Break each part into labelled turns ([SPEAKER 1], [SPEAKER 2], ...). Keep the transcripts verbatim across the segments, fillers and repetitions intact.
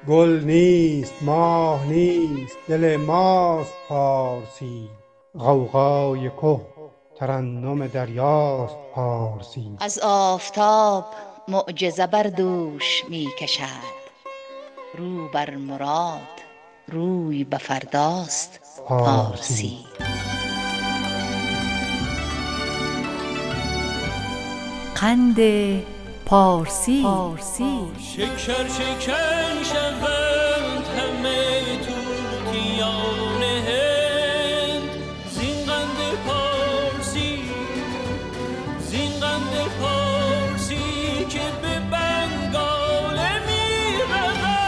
[SPEAKER 1] گل نیست ماه نیست دل ماست پارسی، غوغای که ترنم دریاست پارسی.
[SPEAKER 2] از آفتاب معجزه بر دوش می کشد، رو بر مراد روی به فرداست پارسی.
[SPEAKER 3] قند پارسی.
[SPEAKER 4] شکر شکر شوند همه طوطیان هند، زین قند پارسی زین قند پارسی که به بنگال می رود.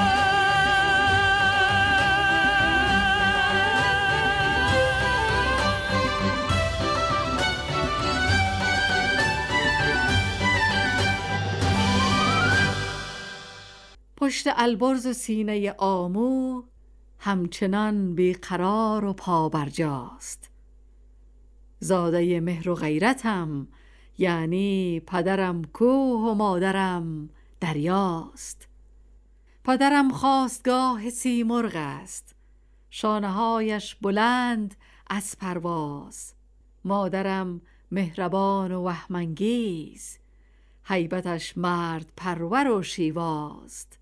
[SPEAKER 3] پشت البرز و سینه آمو همچنان بیقرار و پابرجاست. زاده مهر و غیرتم، یعنی پدرم کوه و مادرم دریاست. پدرم خاستگاه سیمرغ است، شانه‌هایش بلند از پرواز. مادرم مهربان و وهم‌انگیز، هیبتش مرد پرور و شیواست.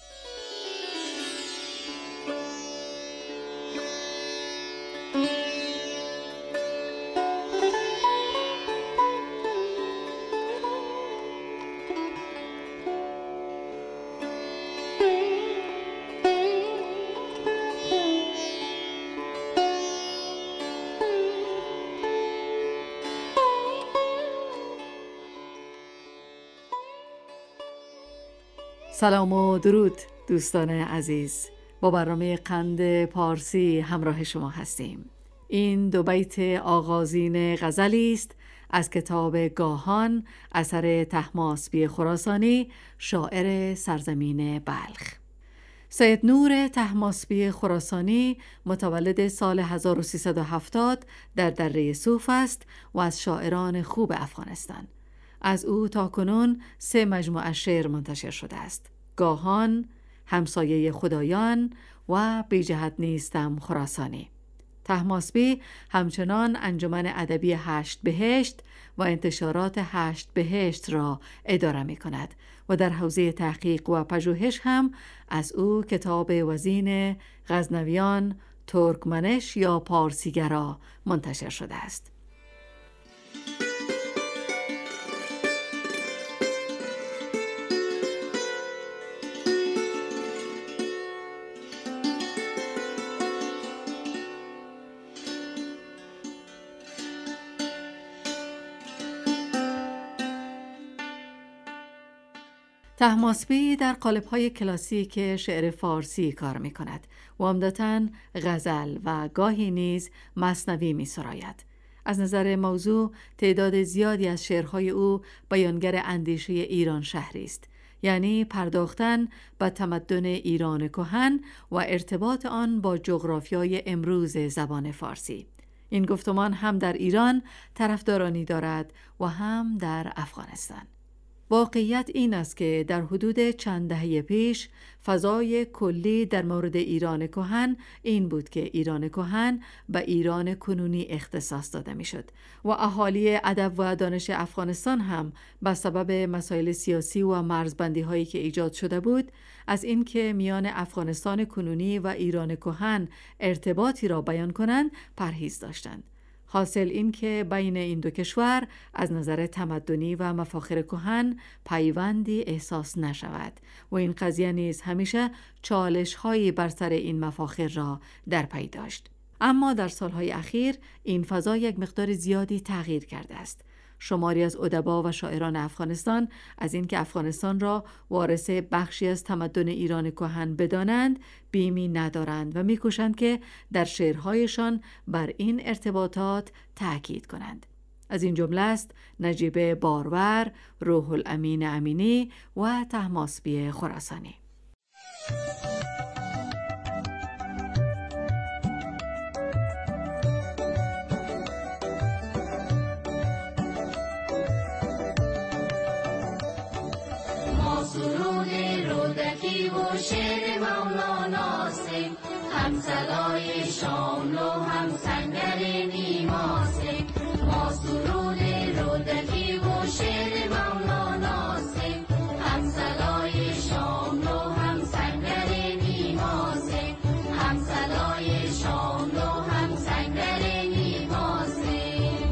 [SPEAKER 3] سلام و درود دوستان عزیز، با برنامه قند پارسی همراه شما هستیم. این دو بیت آغازین غزلی است از کتاب گاهان اثر طهماسبی خراسانی، شاعر سرزمین بلخ. سید نور طهماسبی خراسانی متولد سال هزار و سیصد و هفتاد در دره صوف است و از شاعران خوب افغانستان. از او تاکنون سه مجموعه شعر منتشر شده است: گاهان، همسایه خدایان و بی جهت نیستم خراسانی. طهماسبی همچنان انجمن ادبی هشت بهشت و انتشارات هشت بهشت را اداره می کند و در حوزه تحقیق و پژوهش هم از او کتاب وزین غزنویان، ترکمنش یا پارسیگرا منتشر شده است. طهماسبی در قالب‌های کلاسیک شعر فارسی کار می‌کند و عمدتاً غزل و گاهی نیز مثنوی می‌سراید. از نظر موضوع تعداد زیادی از شعرهای او بیانگر اندیشه ایران شهری است، یعنی پرداختن به تمدن ایران کهن و ارتباط آن با جغرافیای امروز زبان فارسی. این گفتمان هم در ایران طرفدارانی دارد و هم در افغانستان. واقعیت این است که در حدود چند دهه پیش فضای کلی در مورد ایران کهن این بود که ایران کهن به ایران کنونی اختصاص داده میشد و اهالی ادب و دانش افغانستان هم به سبب مسائل سیاسی و مرزبندی هایی که ایجاد شده بود از اینکه میان افغانستان کنونی و ایران کهن ارتباطی را بیان کنند پرهیز داشتند. حاصل این که بین این دو کشور از نظر تمدنی و مفاخر کهن پیوندی احساس نشود و این قضیه نیز همیشه چالش هایی بر سر این مفاخر را در پی داشت. اما در سالهای اخیر این فضا یک مقدار زیادی تغییر کرده است. شماری از ادبا و شاعران افغانستان از اینکه افغانستان را وارث بخشی از تمدن ایران کهن بدانند بیمی ندارند و می‌کوشند که در شعرهایشان بر این ارتباطات تأکید کنند. از این جمله است نجیب بارور، روح الامین امینی و طهماسبی خراسانی.
[SPEAKER 5] سرود رودکی و شعر همسلای شاملو هم سنگر نیماسه، ما سرود رودکی و شعر مولاناسه. همسلای شاملو هم سنگر نیماسه، همسلای شاملو هم سنگر نیماسه.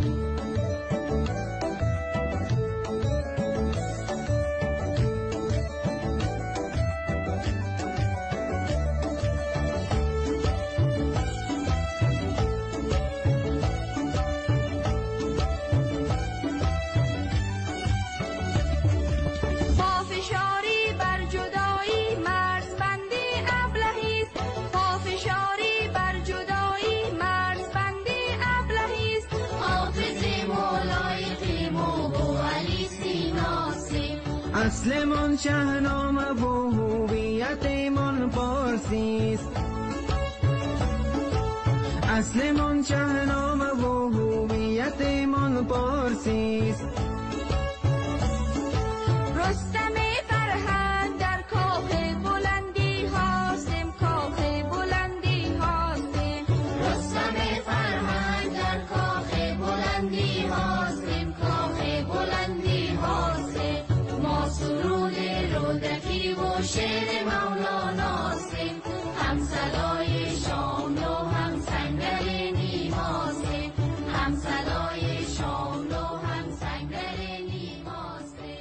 [SPEAKER 6] اصل من شهنامه و هویت من پارسی است، اصل من شهنامه و هویت من پارسی است.
[SPEAKER 5] رستم فرهنگ در کاخ بلندی هاستم، کاخ بلندی هاستم. رستم فرهنگ در کاخ بلندی هاستم، کاخ بلندی هاستم. ما سرود رودکی و شعر مولاناسه، همسلای شاملو هم سنگر نیماسه، همسلای شاملو هم سنگر نیماسه.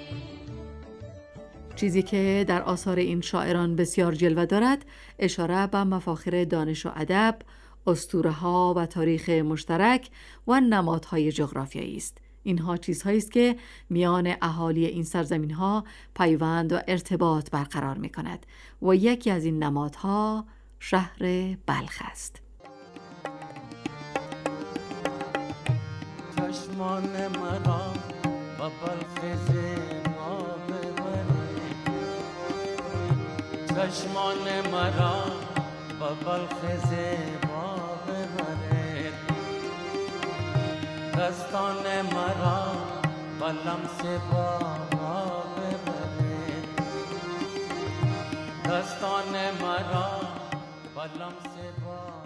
[SPEAKER 3] چیزی که در آثار این شاعران بسیار جلوه دارد اشاره به مفاخر دانش و ادب، اسطوره‌ها و تاریخ مشترک و نمادهای جغرافیایی است. اینها چیزهایی است که میان اهالی این سرزمین‌ها پیوند و ارتباط برقرار می‌کند و یکی از این نمادها شهر بلخ است.
[SPEAKER 7] چشمان مرا با بلخ زیبا ببرید، چشمان مرا با بلخ زیبا ببرید، دستان مرا با لمس بابا ببرید، دستان مرا با لمس بابا.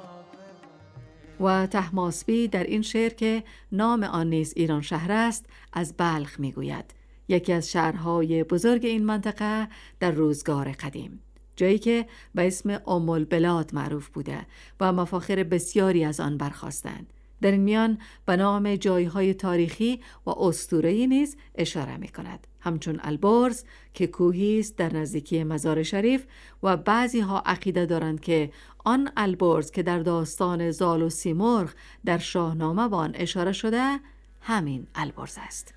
[SPEAKER 3] و طهماسبی در این شعر که نام آن نیز ایران شهر است از بلخ میگوید، یکی از شهرهای بزرگ این منطقه در روزگار قدیم، جایی که به اسم ام البلاد معروف بوده و مفاخر بسیاری از آن برخاستند. در این میان به نام جایهای تاریخی و اسطوره‌ای نیز اشاره می‌کند، همچون البرز که کوهی است در نزدیکی مزار شریف و بعضی ها عقیده دارند که آن البرز که در داستان زال و سیمرغ در شاهنامه به آن اشاره شده همین البرز است.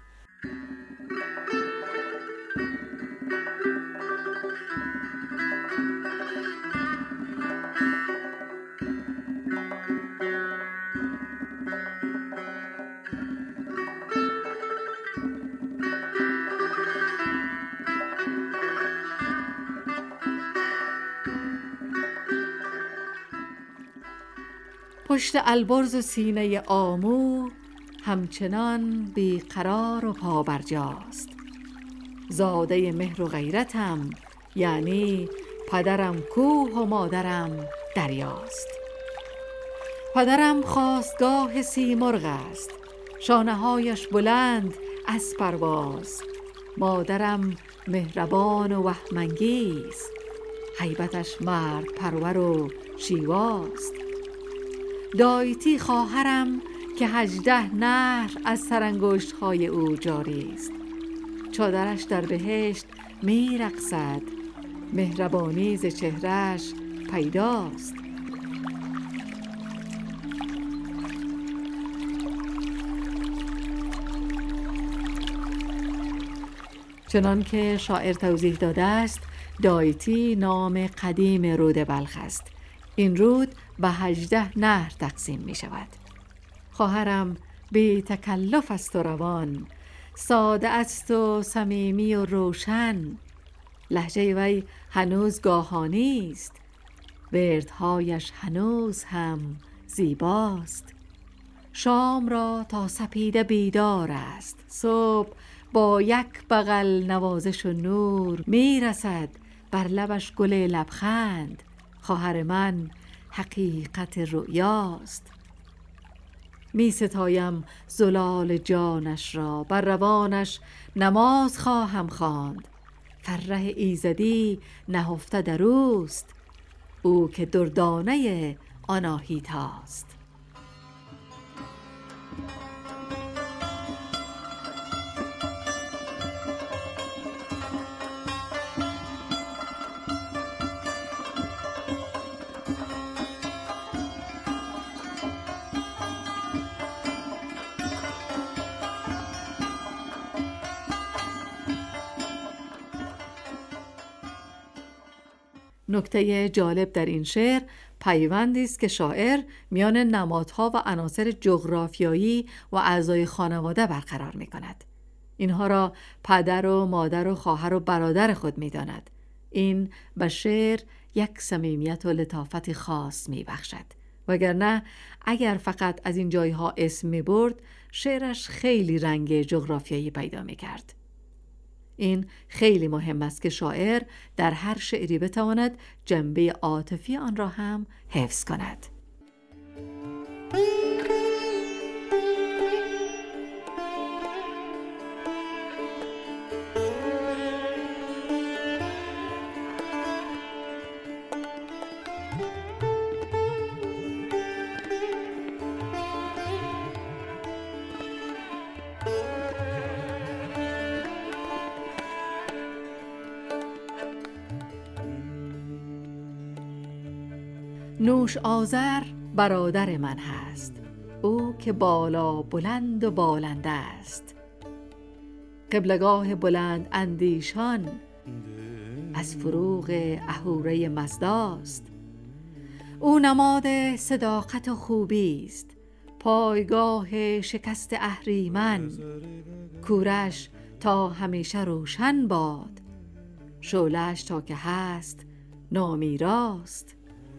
[SPEAKER 3] پشت البرز و سینه آمو همچنان بیقرار و پابرجاست، زاده مهر و غیرتم یعنی پدرم کوه و مادرم دریاست. پدرم خواستگاه سیمرغ است، شانه‌هایش بلند از پرواز، مادرم مهربان و وهم‌انگیز، هیبتش مرد پرور و شیواست. دایتی خواهرم که هجده نهر از سرانگشت‌های او جاری است، چادرش در بهشت می رقصد، مهربانی ز چهره‌اش پیداست. چنان که شاعر توضیح داده است، دایتی نام قدیم رود بلخ است. این رود به هجده نهر تقسیم می شود. خواهرم بی تکلف است و روان، ساده است و صمیمی و روشن، لهجه وی هنوز گاهانی است، وردهایش هنوز هم زیباست. شام را تا سپیده بیدار است، صبح با یک بغل نوازش و نور می رسد بر لبش گل لبخند. خواهر من حقیقت رؤیاست. می ستایم زلال جانش را، بر روانش نماز خواهم خواند. فرح ایزدی نهفته در اوست، او که دردانه آناهیتاست. نکته جالب در این شعر پیوندی است که شاعر میان نمادها و عناصر جغرافیایی و اعضای خانواده برقرار می کند. اینها را پدر و مادر و خواهر و برادر خود می داند. این به شعر یک صمیمیت و لطافت خاص می بخشد. وگرنه اگر فقط از این جایها اسم می برد، شعرش خیلی رنگ جغرافیایی پیدا می کرد. این خیلی مهم است که شاعر در هر شعری بتواند جنبه عاطفی آن را هم حفظ کند. نوش آذر برادر من هست، او که بالا بلند و بالنده است. قبلگاه بلند اندیشان از فروغ اهوره مزداست. او نماد صداقت و خوبی است، پایگاه شکست اهریمن. کورش تا همیشه روشن باد، شعله‌اش تا که هست نامیراست.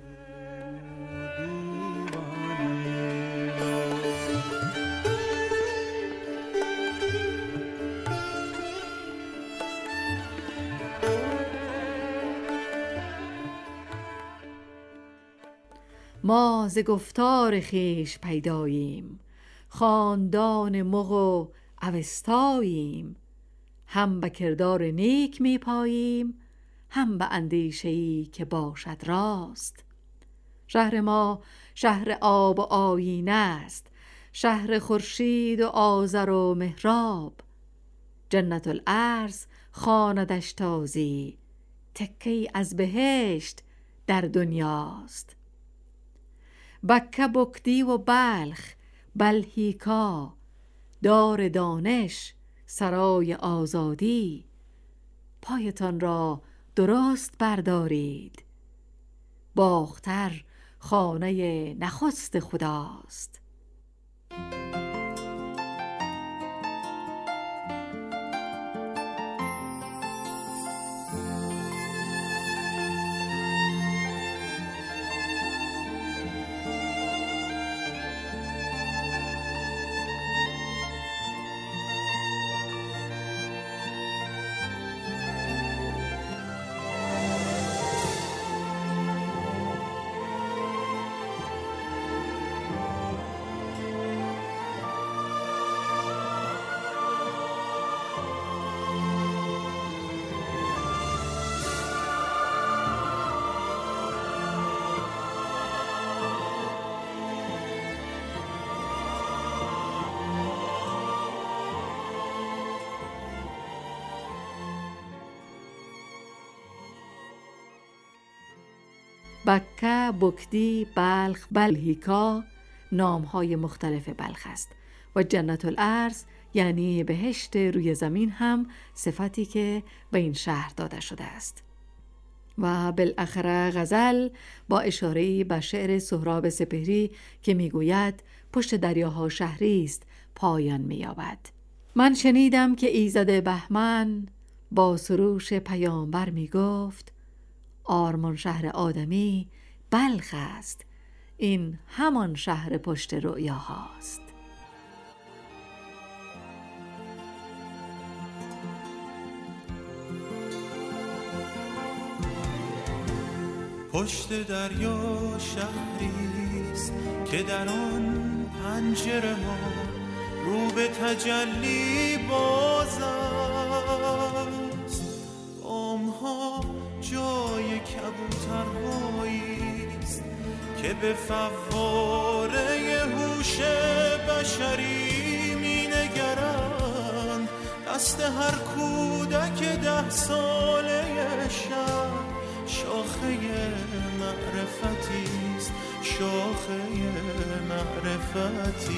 [SPEAKER 3] ما ز گفتار خویش پیداییم، خاندان مغ و اوستاییم. هم به کردار نیک می پاییم، هم به اندیشه‌ای که باشد راست. شهر ما شهر آب و آیینه است، شهر خورشید و آذر و مهراب. جنت الارض خواندش تازی، تکه‌ای از بهشت در دنیاست. بکه بکدی و بلخ بلهیکا، دار دانش سرای آزادی. پایتان را درست بردارید، باختر خانه نخست خداست. بکه، بکدی، بلخ، بلهیکا نامهای مختلف بلخ است و جنت الارض یعنی بهشت روی زمین هم صفتی که به این شهر داده شده است. و بالاخره غزل با اشاره‌ای به شعر سهراب سپهری که میگوید پشت دریاها شهری است پایان می‌یابد. من شنیدم که ایزد بهمن با سروش پیامبر میگفت آرمان شهر آدمی بلخ است، این همان شهر پشت رؤیاهاست.
[SPEAKER 8] پشت دریا شهریست که در آن پنجره ها رو به تجلی باز است. بامها جای کبوترهاییست که به فواره هوش بشری می نگرند. دست هر کودک ده ساله شب شاخه معرفتیست، شاخه معرفتیست.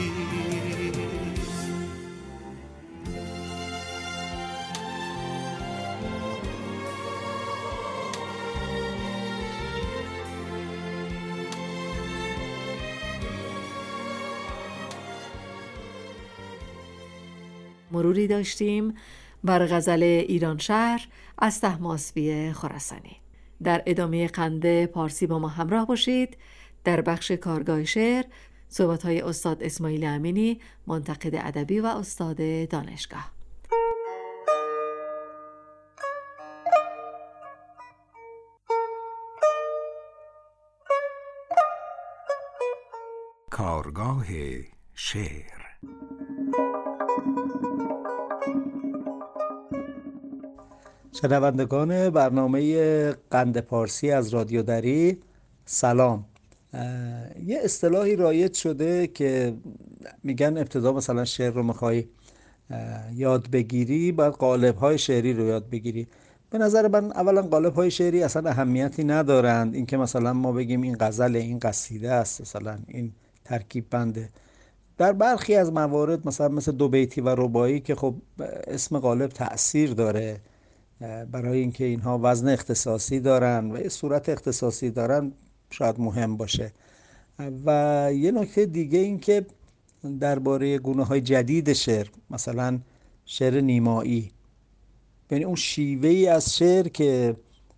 [SPEAKER 3] مروری داشتیم بر غزل ایرانشهر از طهماسبی خراسانی. در ادامه قند پارسی با ما همراه باشید. در بخش کارگاه شعر صحبت‌های استاد اسماعیل امینی، منتقد ادبی و استاد دانشگاه.
[SPEAKER 9] کارگاه شعر.
[SPEAKER 10] شنوندگان برنامه قند پارسی از رادیو دری، سلام. یه اصطلاحی رایج شده که میگن ابتدا مثلا شعر رو میخوای یاد بگیری باید قالب‌های شعری رو یاد بگیری. به نظر من اولا قالب‌های شعری اصلا اهمیتی ندارند. این که مثلا ما بگیم این غزل، این قصیده است، مثلا این ترکیب بنده. در برخی از موارد مثلا مثل دو بیتی و رباعی که خب اسم قالب تأثیر داره برای اینکه اینها وزن اختصاصی دارن و یه صورت اختصاصی دارن، شاید مهم باشه. و یه نکته دیگه این که درباره گونه‌های جدید شعر، مثلا شعر نیمایی، یعنی اون شیوهی از شعر که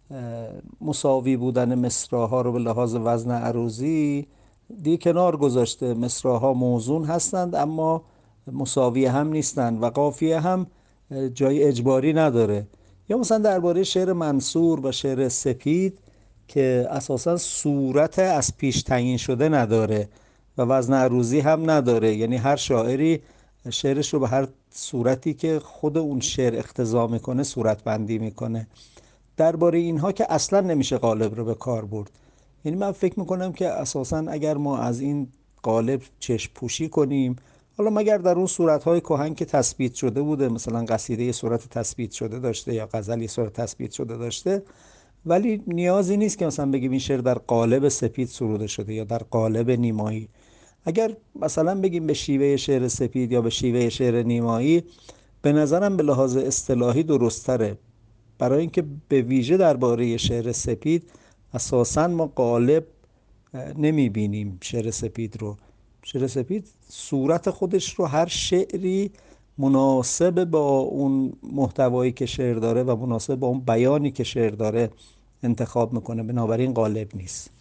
[SPEAKER 10] مساوی بودن مصرع‌ها رو به لحاظ وزن عروضی دیگه کنار گذاشته. مصرع‌ها موزون هستند اما مساوی هم نیستند و قافیه هم جای اجباری نداره. یا مثلا درباره شعر منصور و شعر سپید که اساساً صورت از پیش تعیین شده نداره و وزن عروضی هم نداره، یعنی هر شاعری شعرش رو به هر صورتی که خود اون شعر اقتضا میکنه صورت بندی میکنه. درباره اینها که اصلا نمیشه قالب رو به کار برد. یعنی من فکر میکنم که اساساً اگر ما از این قالب چشم پوشی کنیم، حالا مگر در اون صورت‌های کهن که تثبیت شده بوده، مثلا قصیده یه صورت تثبیت شده داشته یا غزل یه صورت تثبیت شده داشته، ولی نیازی نیست که مثلا بگیم این شعر در قالب سپید سروده شده یا در قالب نیمایی. اگر مثلا بگیم به شیوه شعر سپید یا به شیوه شعر نیمایی، به نظرم به لحاظ اصطلاحی درست‌تره، برای اینکه به ویژه درباره شعر سپید اساساً ما قالب نمی‌بینیم. شعر سپید رو شعر سپید صورت خودش رو هر شعری مناسب با اون محتوایی که شعر داره و مناسب با اون بیانی که شعر داره انتخاب میکنه، بنابراین قالب نیست.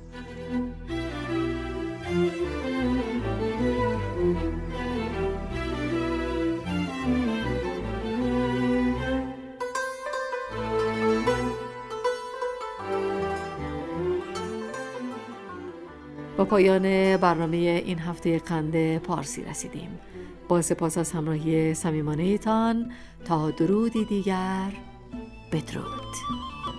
[SPEAKER 3] با پایان برنامه این هفته قند پارسی رسیدیم. با سپاس از همراهی صمیمانه تان، تا درودی دیگر، بدرود.